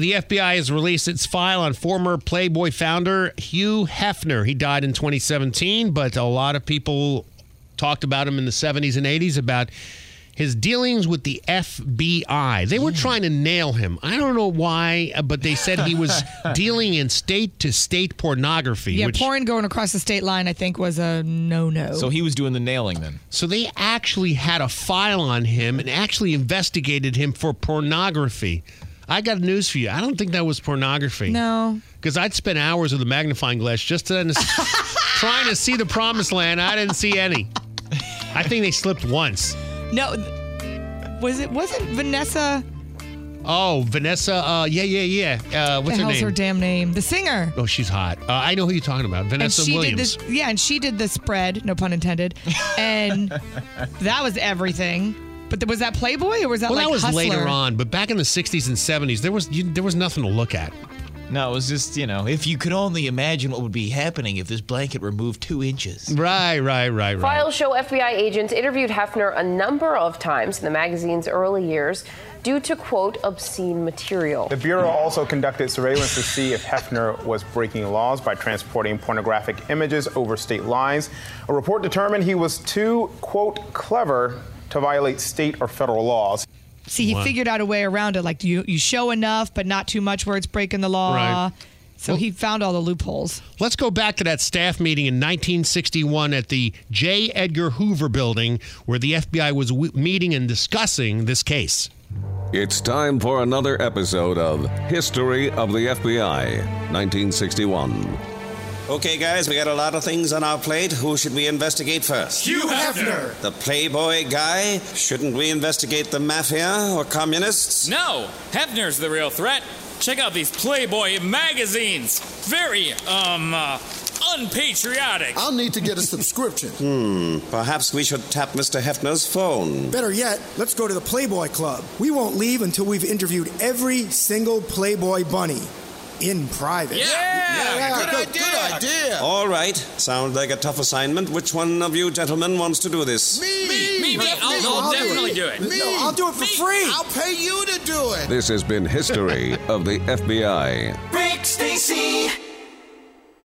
the FBI has released its file on former Playboy founder Hugh Hefner. He died in 2017, but a lot of people talked about him in the 70s and 80s about his dealings with the FBI. They were trying to nail him. I don't know why, but they said he was dealing in state-to-state pornography. Yeah, porn going across the state line, I think, was a no-no. So he was doing the nailing then. So they actually had a file on him and actually investigated him for pornography. I got news for you. I don't think that was pornography. No. Because I'd spent hours with a magnifying glass just trying to see the promised land. I didn't see any. I think they slipped once. No, wasn't Vanessa? Oh, Vanessa. Yeah. What's her name? The hell's her damn name? The singer. Oh, she's hot. I know who you're talking about. Vanessa Williams. And she did the spread, no pun intended. And that was everything. But was that Playboy or was that that was Hustler? later on. But back in the 60s and 70s, there was nothing to look at. No, it was just, if you could only imagine what would be happening if this blanket were moved 2 inches. Right. Files show FBI agents interviewed Hefner a number of times in the magazine's early years due to, quote, obscene material. The Bureau also conducted surveillance to see if Hefner was breaking laws by transporting pornographic images over state lines. A report determined he was too, quote, clever to violate state or federal laws. See, he figured out a way around it. Like, you show enough, but not too much where it's breaking the law. Right. So he found all the loopholes. Let's go back to that staff meeting in 1961 at the J. Edgar Hoover building where the FBI was meeting and discussing this case. It's time for another episode of History of the FBI, 1961. Okay, guys, we got a lot of things on our plate. Who should we investigate first? Hugh Hefner! The Playboy guy? Shouldn't we investigate the mafia or communists? No! Hefner's the real threat. Check out these Playboy magazines. Very, unpatriotic. I'll need to get a subscription. Perhaps we should tap Mr. Hefner's phone. Better yet, let's go to the Playboy Club. We won't leave until we've interviewed every single Playboy bunny. In private. Yeah, good idea. All right. Sounds like a tough assignment. Which one of you gentlemen wants to do this? Me. I'll definitely do it. No, I'll do it for free. I'll pay you to do it. This has been History of the FBI. Rick Stacy